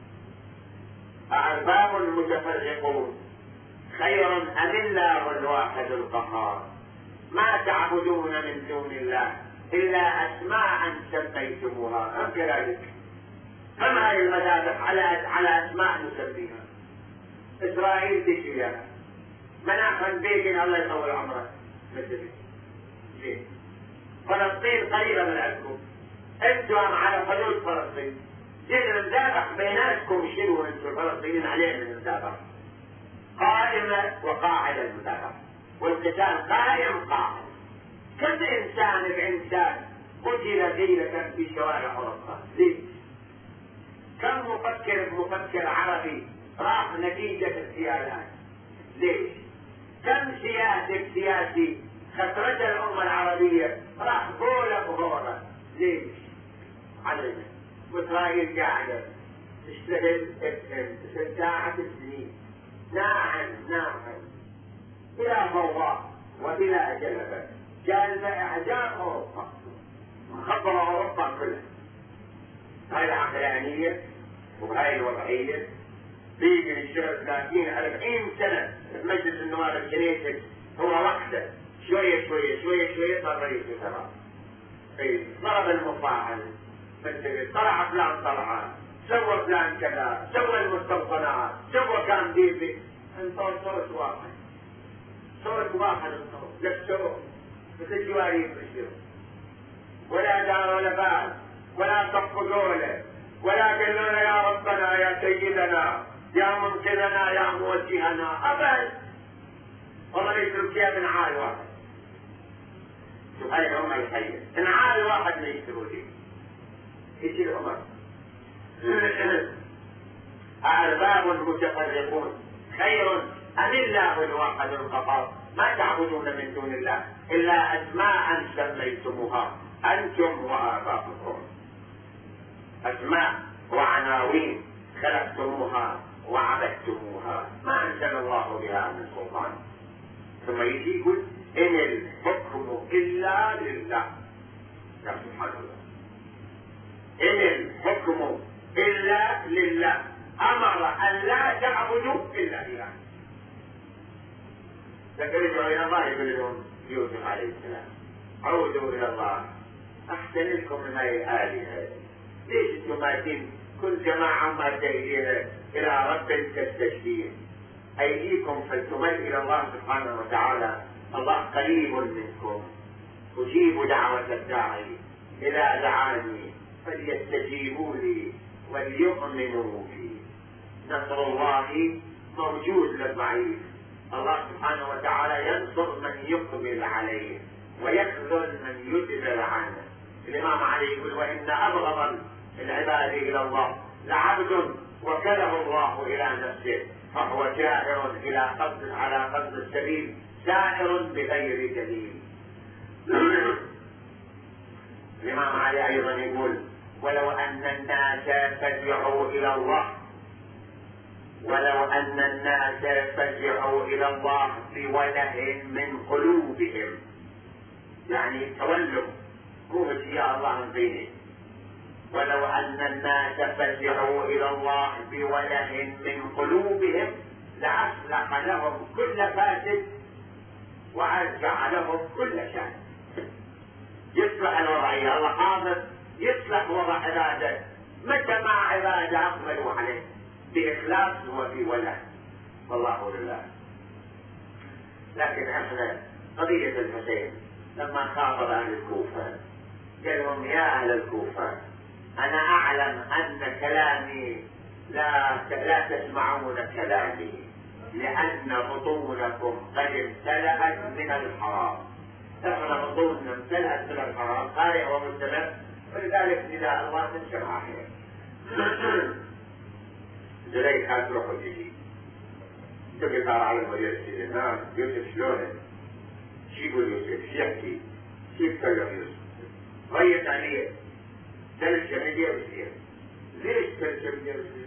أأرباب متفرقون خير أم الله الواحد القهار ما تعبدون من دون الله إلا أسماء سميتموها. أم كذلك؟ فما هي المذابح على أسماء نسميها؟ إسرائيل تشيلها، مناخا بيجن الله يطول عمره مثل ليه؟ فلسطين قريبة من عندكم، انتم على حدود فلسطين، جينا نذابح بيناتكم. شنو انتم الفلسطينيين عليه من الذبح؟ قائمة وقاعدة المذابح، والقتال قائم قاعد. كل إنسان بإنسان قتل ليلة في شوارع أوروبا. ليه؟ كم مفكر عربي راح نتيجة اغتيالات؟ ليش؟ كم سياسي خسرت الأمة العربية راح بولة وغورة؟ ليش؟ علينا. وإسرائيل قاعدة تشتغل ساعة السنين ناعم إلى فوضى وإلى جلبة جالبة إعجاب أوروبا، خبر أوروبا كلها. هاي العقلانية وهاي الوضعية بيجي الشهر 30-40 سنة مجلس النواب الكنيسي هو وحده شوية صار رئيس وزراء. ضرب المفاعل طلع فلان طلعة، سوى فلان كذا، سوى المستوطنات، سوى كان ديبي. انطور صورة واحد لفتوه مثل الجواريب بشير، ولا دار ولا بال ولا صفقوا له ولا قالوا لنا يا ربنا يا سيدنا يا منقذنا يا موجهنا أبدا. والله يترك فيها من عال واحد. شوف هاي الأمة الحية من عال واحد ما يشتروا لي ايش الأمر. أأرباب متفرقون خير أم الله الواحد القهار ما تعبدون من دون الله إلا أسماء سميتموها أنتم وآباؤكم. أسماء وعناوين خلقتموها وعبدتموها ما أنزل الله بها من سلطان. ثم يجي يقول إن الحكم إلا لله. يا سبحان الله، إن الحكم إلا لله أمر أن لا تعبدوا إلا إياه. ذكروا إلى الله يقول لهم يوسف عليه السلام عودوا إلى الله أحسن لكم من هذه الآلهة. ليش انتم ماشيين كل جماعة ما تأتي إلى رب تستشفيه؟ أيديكم فلتمل إلى الله سبحانه وتعالى. الله قريب منكم أجيب دعوة الداعي إذا دعاني فليستجيبوا لي وليؤمنوا بي. نصر الله موجود للضعيف. الله سبحانه وتعالى ينصر من يقبل عليه ويخذل من يدبر عنه. الإمام علي يقول وإن أبغض العباد إلى الله لعبد وكله الله إلى نفسه فهو جائر على قصد السبيل سائر بغير دليل. الإمام علي أيضا يقول ولو أن الناس فزعوا إلى الله بوله من قلوبهم، يعني تولوا قوة يا الله من بينهم. ولو أن الناس فزعوا إلى الله بوله من قلوبهم لأصلح لهم كل فاسد وأرجع لهم كل شان. يصلح الوضعية. الله قادر يصلح وضع عباده متى مع عباده أقبلوا عليه بإخلاص وفي وله. والله لله. لكن احنا قضية الحسين لما خاطب أهل الكوفة قال لهم يا أهل الكوفة أنا أعلم أن كلامي لا تسمعون كلامي لأن بطونكم قد امتلأت من الحرام. احنا بطوننا امتلأت من الحرام قارئ ومستمر، ولذلك نداء الله من شرائعه. زليخة تروح وتجي تبي ترى على المدير السجن يوسف شو يقول يوسف؟ شو يحكي؟ شو يتكلم يوسف؟ غير عليه ترجمة يوسف. ليش ترجمة يوسف؟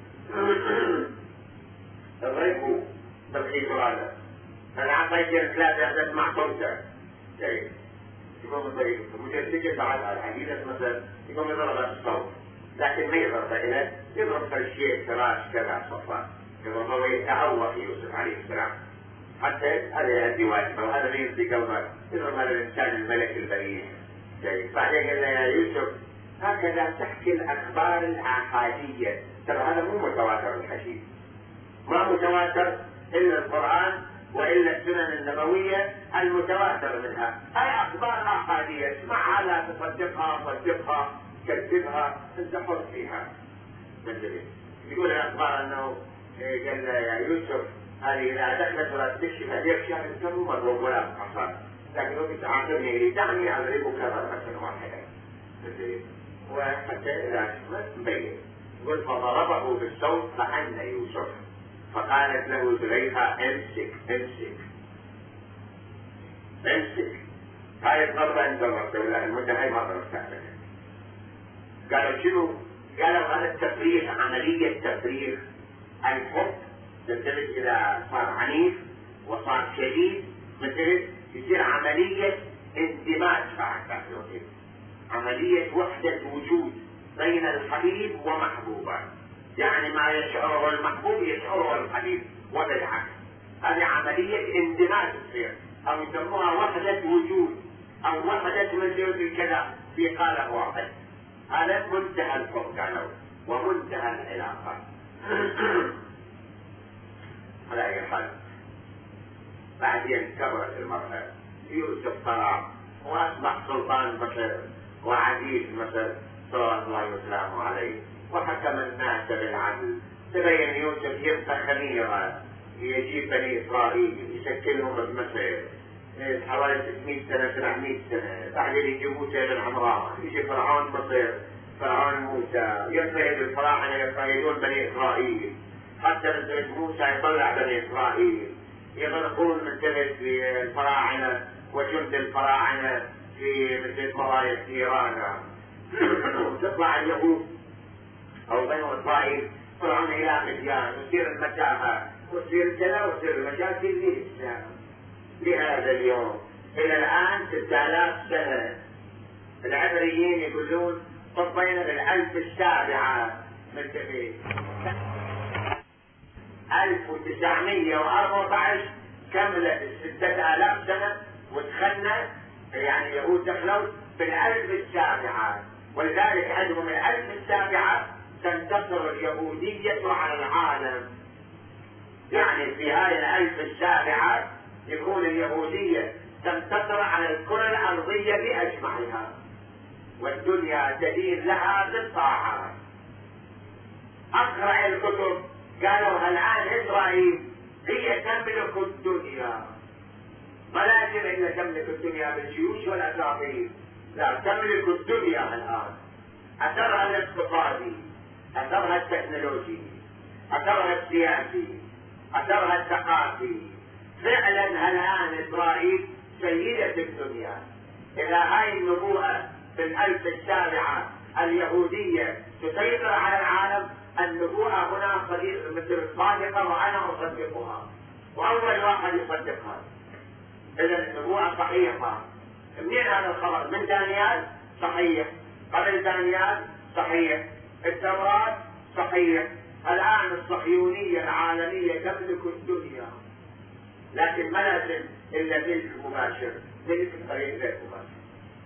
الريبو تلخيص هذا أنا أعطيت ثلاثة أحدث مع خمسة شيء يقوم الطريق مجسد بعد على الحديثة مثلا يقوم يضرب الصوت لكن ما يضرب إلى يضرب الشيء فراش كذا صفات يضرب هو يتعوق يوسف عليه السلام حتى هذا يأتي واجبه وهذا ما يمسك قلبه يضرب هذا الإنسان الملك البريء بعدين قال يا يوسف هكذا تحكي الأخبار الآحادية ترى هذا مو متواتر الحديث ما متواتر إلا القرآن وإلا السنن النبوية المتواتر منها هاي أخبار أحادية اسمعها لا تصدقها صدقها كذبها انت حر فيها مثل يقول الأخبار أنه قال يا يوسف هذه إذا دخلت ولا تكشف هذيك شهر كم مضروب ولا حصل لكن هو بتعاقبني لدعني أضربك ضربة واحدة مثل وحتى إذا شفت مبين يقول فضربه بالصوت فأن يوسف فقالت له زليخا امسك امسك امسك هاي الضربة انت ضربت ولا المدة هاي ما ضربتها قالوا شنو؟ قالوا هذا التفريغ عملية تفريغ الحب تنتبه إذا صار عنيف وصار شديد مثل يصير عملية اندماج بعد عملية وحدة وجود بين الحبيب ومحبوبه يعني ما يشعره المحبوب يشعره الحبيب وبالعكس هذه عملية اندماج تصير أو يسموها وحدة وجود أو وحدة من كذا في قالب واحد هذا منتهى الحب قالوا ومنتهى العلاقة على أي حال بعدين كبرت المرأة يوسف طلع وأصبح سلطان مصر وعزيز مصر صلى الله وسلامه عليه وحكم الناس بالعدل تبين يوسف يبقى خميرا يجيب بني إسرائيل يشكلهم بمصر حوالي 600 سنة 700 سنة بعدين يجيبوا سيد العمران يجي فرعون مصر فرعون موسى يضطهد الفراعنة يضطهدون بني إسرائيل حتى مثل موسى يطلع بني إسرائيل يغرقون مثل في الفراعنة وجند الفراعنة في مثل مضايق إيران وتطلع اليهود أو بنو إسرائيل فرعون إلى مديان وتصير المتاهة وتصير كذا وتصير المشاكل ليش لهذا اليوم إلى الآن 6000 سنة العبريين يقولون طبينا بالألف السابعة منتهي 1914 كملت 6000 سنة ودخلنا يعني اليهود دخلوا بالألف السابعة ولذلك عندهم الألف السابعة تنتصر اليهودية على العالم يعني في هاي الألف السابعة يكون اليهودية تنتصر على الكرة الأرضية بأجمعها والدنيا تدين لها بالطاعة أقرأ الكتب قالوا الآن إسرائيل هي تملك الدنيا ما لازم إلا تملك الدنيا بالجيوش والأساطير لا تملك الدنيا الآن أثرها الاقتصادي أثرها التكنولوجي أثرها السياسي أثرها الثقافي فعلا الآن إسرائيل سيدة الدنيا إذا هاي النبوءة في الألف السابعة اليهودية تسيطر على العالم النبوءة هنا مثل صادقة وأنا أصدقها وأول واحد يصدقها إذا النبوءة صحيحة منين هذا الخبر؟ من دانيال صحيح قبل دانيال صحيح التوراة صحيح الآن الصهيونية العالمية تملك الدنيا لكن ما لازم إلا ملك مباشر ملك الطريق غير مباشر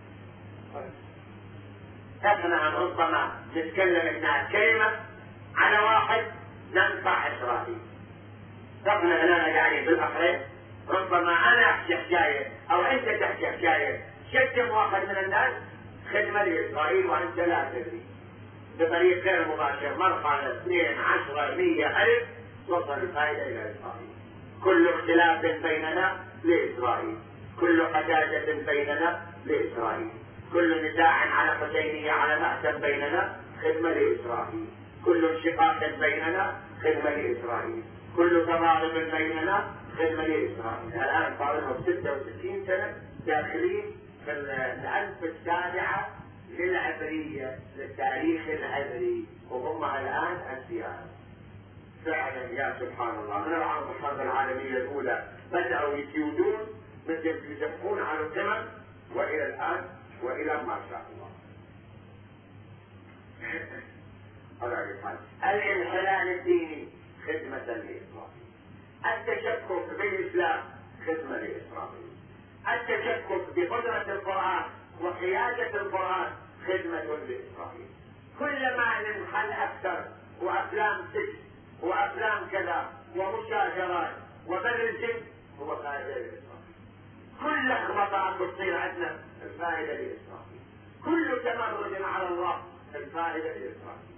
احنا ربما نتكلم هنا كلمة على واحد ننفع إسرائيل احنا هنا يعني بالأخير ربما أنا أحكي حكاية أو أنت تحكي حكاية شتم واحد من الناس خدمة لإسرائيل وأنت لا تدري بطريق غير مباشر مرحلة 2 10 100 ألف توصل الفائدة إلى إسرائيل كل اختلاف بيننا لإسرائيل كل حجاجة بيننا لإسرائيل كل نزاع على حسينية على مأتم بيننا خدمة لإسرائيل كل انشقاق بيننا خدمة لإسرائيل كل تضارب بيننا خدمة لإسرائيل. الآن صار لهم 66 سنة داخلين في الألف السابعة للعبرية، للتاريخ العبري، وهم الآن أسياد. فعلا يا سبحان الله، من الحرب العالمية الأولى بدأوا يسيودون مثل يدفعون على القمم، وإلى الآن وإلى ما شاء الله. الانحلال الديني خدمة لإسرائيل، التشكك بالإسلام خدمة لإسرائيل، التشكك بقدرة القرآن وقيادة القرآن خدمة لإسرائيل. كلما ننحل أكثر وأفلام سجن وأفلام كذا ومشاجرات وبر الجن هو فائدة لإسرائيل. كل لخبطة تصير عندنا الفائدة لإسرائيل، كل تمرد على الله الفائدة لإسرائيل.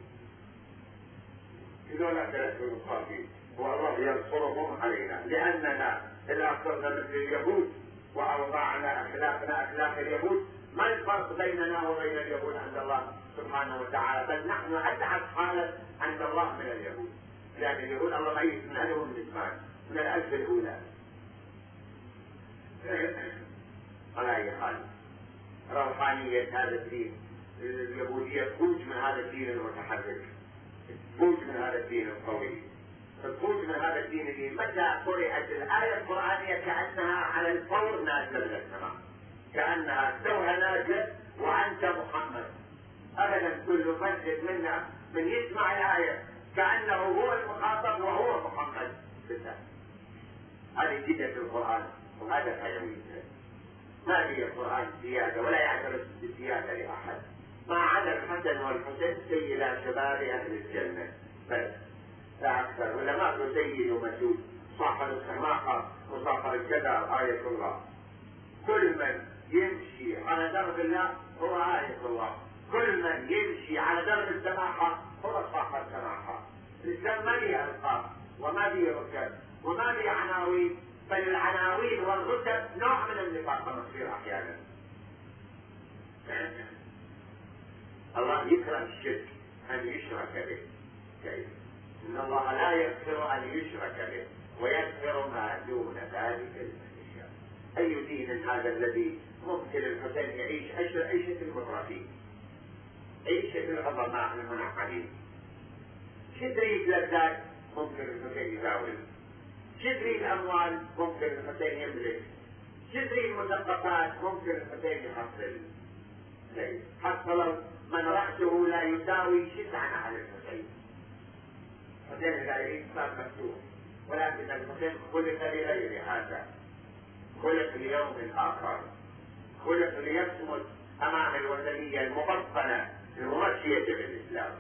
هذول ثلاثة المصابين والله ينصرهم علينا، لأننا إذا صرنا مثل اليهود وأوضعنا أخلاقنا أخلاق اليهود، ما الفرق بيننا وبين اليهود عند الله سبحانه وتعالى؟ بل نحن أسعد حالا عند الله من اليهود، لأن اليهود الله ميت من أهلهم من زمان، من الألف الأولى. على أي حال، روحانية هذا الدين اليهودية تخرج من هذا الدين المتحرك، تخرج من هذا الدين القوي، تخرج من هذا الدين اللي متى قرأت الآية القرآنية كأنها على الفور نازلة من السماء، كأنها توها نازلة وأنت محمد. أبدا كل مسجد منا من يسمع الآية كأنه هو المخاطب وهو محمد بالله. هذه جدة القرآن وهذا حيويته. ما في القرآن زيادة ولا يعترف بالزيادة لأحد، ما عدا الحسن والحسين سيدا شباب أهل الجنة بس، لا أكثر. ولا ما في سيد ومسؤول صاحب السماحة وصاحب الكذا آية الله. كل من يمشي على درب الله هو آية الله، كل من يمشي على درب السماحة هو صاحب السماحة. الإسلام ما لي ألقاب وما لي ركب وما لي عناوين، بل العناوين والرتب نوع من النفاق المصير أحيانا. الله يكره الشرك أن يشرك به، كيف؟ إن الله لا يغفر أن يشرك به ويغفر ما دون ذلك لمن يشاء. أي دين هذا الذي ممكن الحسين يعيش عيشة المترفين، عيشة العظماء المنعمين؟ شدري لذات ممكن الحسين يزاول، شدري الأموال ممكن الحسين يملك، شدري المثقفات ممكن الحسين يحصل. حصلوا من رأسه لا يساوي شسعا على الحسين. الحسين الغيري صار مفتوح، ولكن الحسين خلق لغير هذا، خلق ليوم آخر، خلق ليصمد أمام الوثنية المبطنة الممشية بالإسلام.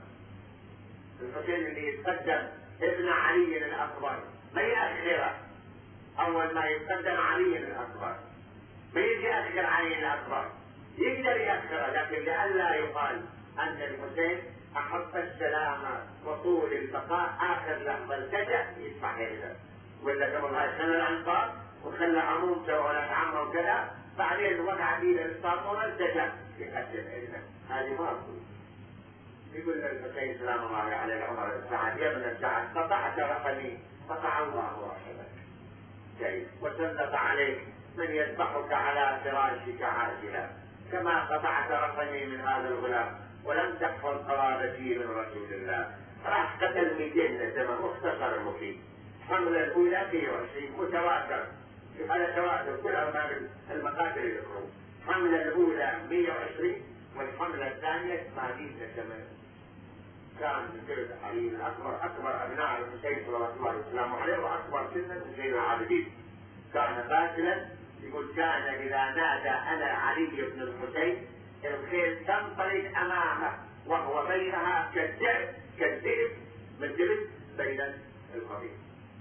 الحسين اللي يتقدم ابن علي الأكبر ما يأخره، أول ما يتقدم علي الأكبر ما يجي أخر علي الأكبر، يقدر يأخره، لكن لئلا يقال أن الحسين أحب السلام وطول البقاء آخر لحظة التجأ يدفع هذا، ولا قبل هاي سنة الأنصار وخلى عمومته ولا عمه وكذا، بعدين وقع فيه الإسطاطون التجأ يقدم هذا. هذه ما أقول. يقول للحسين سلام الله عليه العمر السعد: يا ابن السعد، قطعت رقمي قطع الله رحمك، كيف؟ وسلط عليك من يذبحك على فراشك عاجلا، كما قطعت رقمي من هذا الغلام ولم تحفظ قرابتي من رسول الله. راح قتل 200 زمن مختصر مفيد. الحملة الأولى 120 متواتر، هذا تواتر كل أرباب المقاتل يذكرون. الحملة الأولى 120 والحملة الثانية 80 زمن. كان سيد علي الأكبر أكبر أبناء الحسين صلوات الله وسلامه عليه وأكبر سنا من زين العابدين. كان قاتلا، يقول كان إذا نادى أنا علي بن الحسين الخيل تنطلق أمامه وهو بينها كالذئب مثل بين القبيل،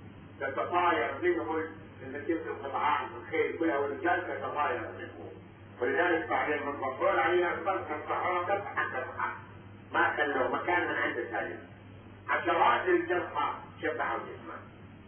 تتطاير منه المسيرة القطعان الخيل كلها والرجال تتطاير منه. ولذلك بعدين من مفروض علينا أكبر كالصحابة حتى ما خلوا مكان من عند الثاني، عشرات الجرحى شبعوا جسمه.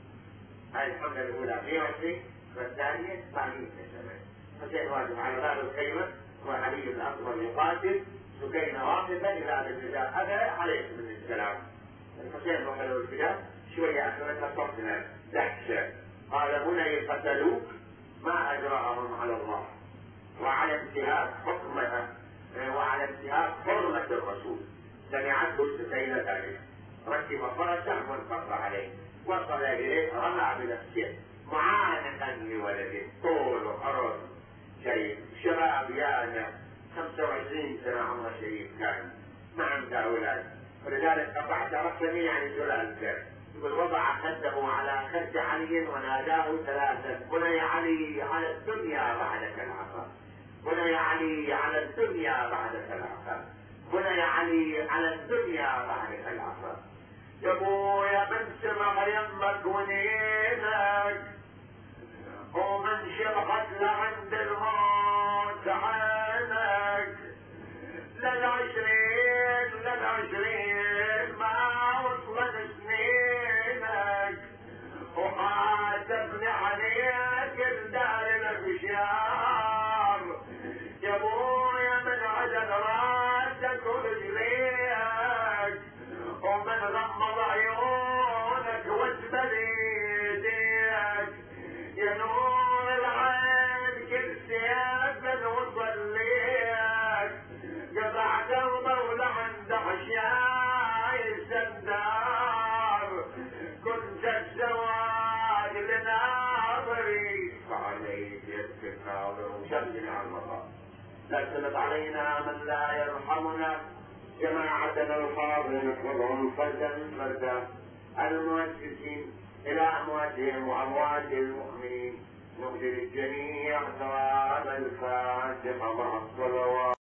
هذه الحملة الأولى 120 والثانية 80 سنة. حسين واقف على باب الخيمة وعلي الأكبر يقاتل، سكينة واقفة إلى الفداء أبى عليكم السلام. الحسين وخلوا الفداء شوية أخرتها صوتنا دهشة قال بني قتلوك ما أجرأهم على الله وعلى انتهاك حكمها وعلى انتهاك حرمة الرسول. سمعته السفينة ذلك ركب فرسه وانقض عليه، وصل إليه رمى بنفسه معانقا لولده، طول وعرض شيء شباب يانا 25 سنة عمره شيء كان ما عنده أولاد، ولذلك قطعت رقمي يعني سلالته. يقول وضع خده على خد علي وناداه ثلاثا بني علي على الدنيا بعدك العصا، بني علي على الدنيا بعدك العصا، بني علي على الدنيا بعدك العصا. يا ابويا من سمع يمك ونينك ومن شبعت لعند الموت عينك، للعشرين ما وصلت سنينك وحاسبني عليك الدار الابشار. يا ابويا من عدد راسك ورجليك ومن غمض عيونك واسبل ايديك، يا نور العين كل سياسة وصل ليك، قطع قلبه ولعند حشاي السندار، كنت الزواج لناظري فعليك يبكي الناظر وشمل على المطار. لا تسلط علينا من لا يرحمنا، جماعتنا الحاضرين نحفظهم فردا فردا، المؤسسين إلى أمواتهم وأموات المؤمنين، نهدي للجميع ثواب الفاتحة مع الصلوات.